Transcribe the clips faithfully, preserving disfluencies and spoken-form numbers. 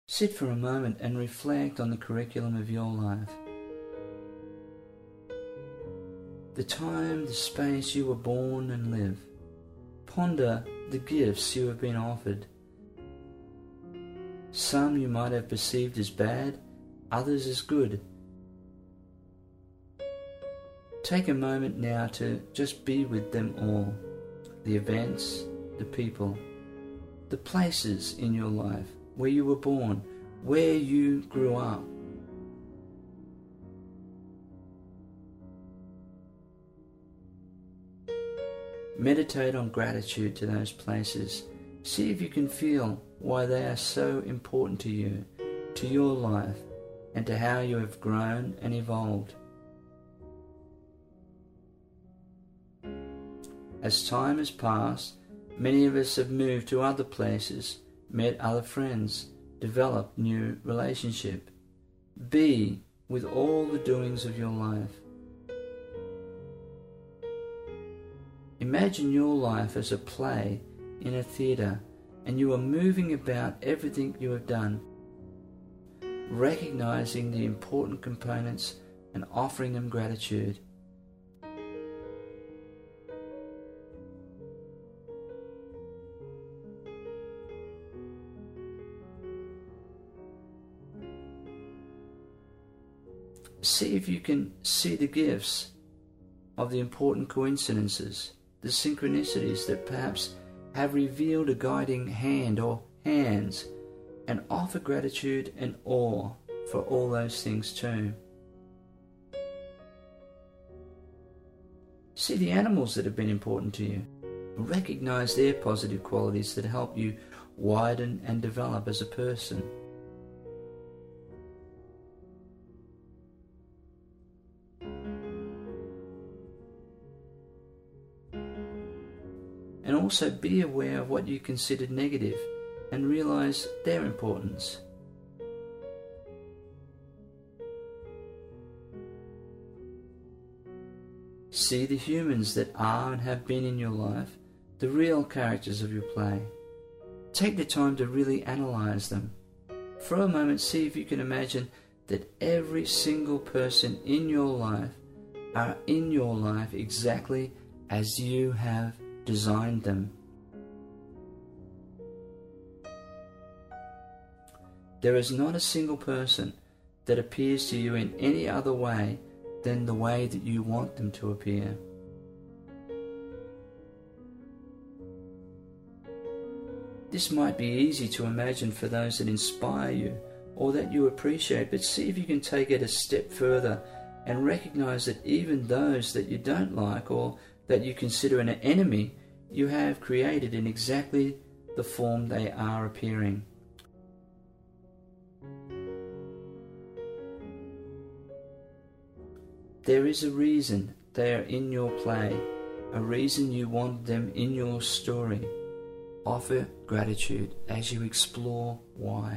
Sit for a moment and reflect on the curriculum of your life. The time, the space you were born and live. Ponder the gifts you have been offered. Some you might have perceived as bad, others as good. Take a moment now to just be with them all. The events, the people, the places in your life, where you were born, where you grew up. Meditate on gratitude to those places. See if you can feel why they are so important to you, to your life, and to how you have grown and evolved. As time has passed, many of us have moved to other places, met other friends, developed new relationship. Be with all the doings of your life. Imagine your life as a play in a theatre, and you are moving about everything you have done, recognizing the important components and offering them gratitude. See if you can see the gifts of the important coincidences, the synchronicities that perhaps have revealed a guiding hand or hands, and offer gratitude and awe for all those things too. See the animals that have been important to you. Recognize their positive qualities that help you widen and develop as a person. And also be aware of what you considered negative and realize their importance. See the humans that are and have been in your life, the real characters of your play. Take the time to really analyze them. For a moment, see if you can imagine that every single person in your life are in your life exactly as you have designed them. There is not a single person that appears to you in any other way than the way that you want them to appear. This might be easy to imagine for those that inspire you or that you appreciate, but see if you can take it a step further and recognize that even those that you don't like or that you consider an enemy, you have created in exactly the form they are appearing. There is a reason they are in your play, a reason you want them in your story. Offer gratitude as you explore why.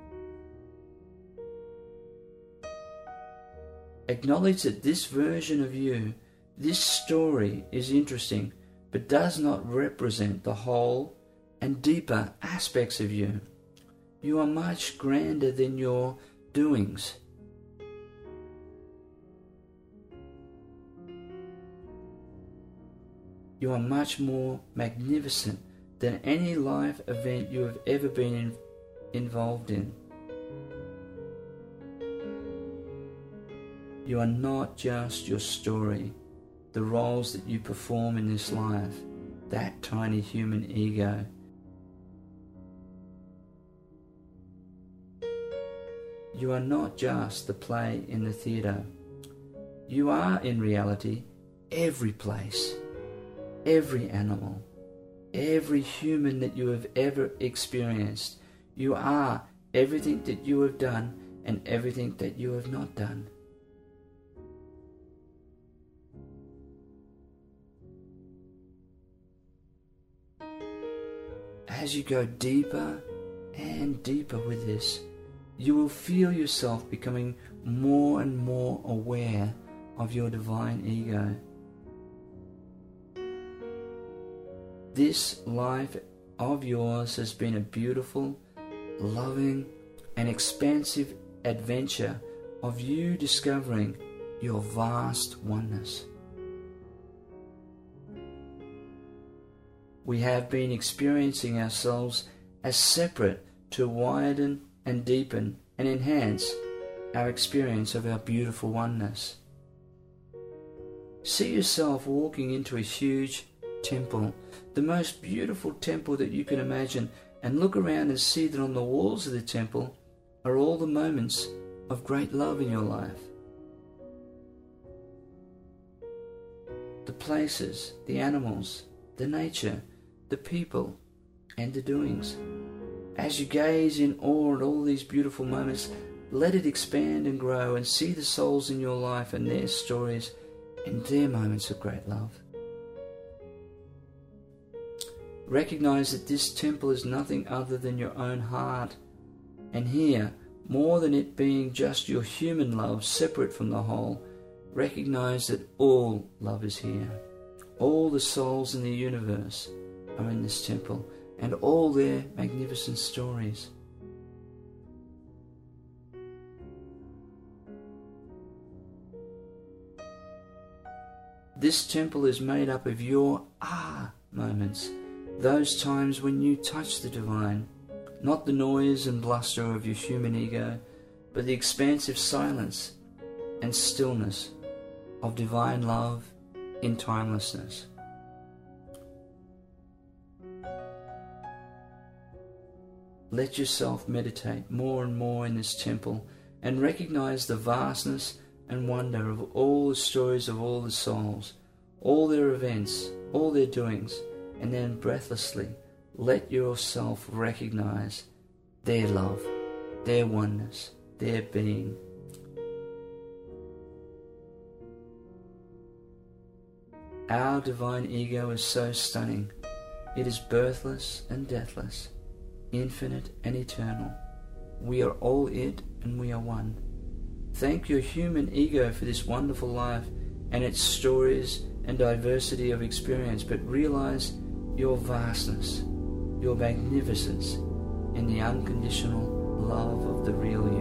Acknowledge that this version of you, this story is interesting, but does not represent the whole and deeper aspects of you. You are much grander than your doings. You are much more magnificent than any life event you have ever been in, involved in. You are not just your story, the roles that you perform in this life, that tiny human ego. You are not just the play in the theatre. You are in reality every place, every animal, every human that you have ever experienced. You are everything that you have done and everything that you have not done. As you go deeper and deeper with this, you will feel yourself becoming more and more aware of your divine ego. This life of yours has been a beautiful, loving, an expansive adventure of you discovering your vast oneness. We have been experiencing ourselves as separate to widen and deepen and enhance our experience of our beautiful oneness. See yourself walking into a huge temple, the most beautiful temple that you can imagine, and look around and see that on the walls of the temple are all the moments of great love in your life. The places, the animals, the nature, the people, and the doings. As you gaze in awe at all these beautiful moments, let it expand and grow, and see the souls in your life and their stories and their moments of great love. Recognize that this temple is nothing other than your own heart, and here, more than it being just your human love separate from the whole, recognize that all love is here. All the souls in the universe are in this temple, and all their magnificent stories. This temple is made up of your ah moments, those times when you touch the divine, not the noise and bluster of your human ego, but the expansive silence and stillness of divine love in timelessness. Let yourself meditate more and more in this temple and recognize the vastness and wonder of all the stories of all the souls, all their events, all their doings, and then breathlessly let yourself recognize their love, their oneness, their being. Our divine ego is so stunning. It is birthless and deathless, infinite and eternal. We are all it, and we are one. Thank your human ego for this wonderful life and its stories and diversity of experience, but realize your vastness, your magnificence in the unconditional love of the real you.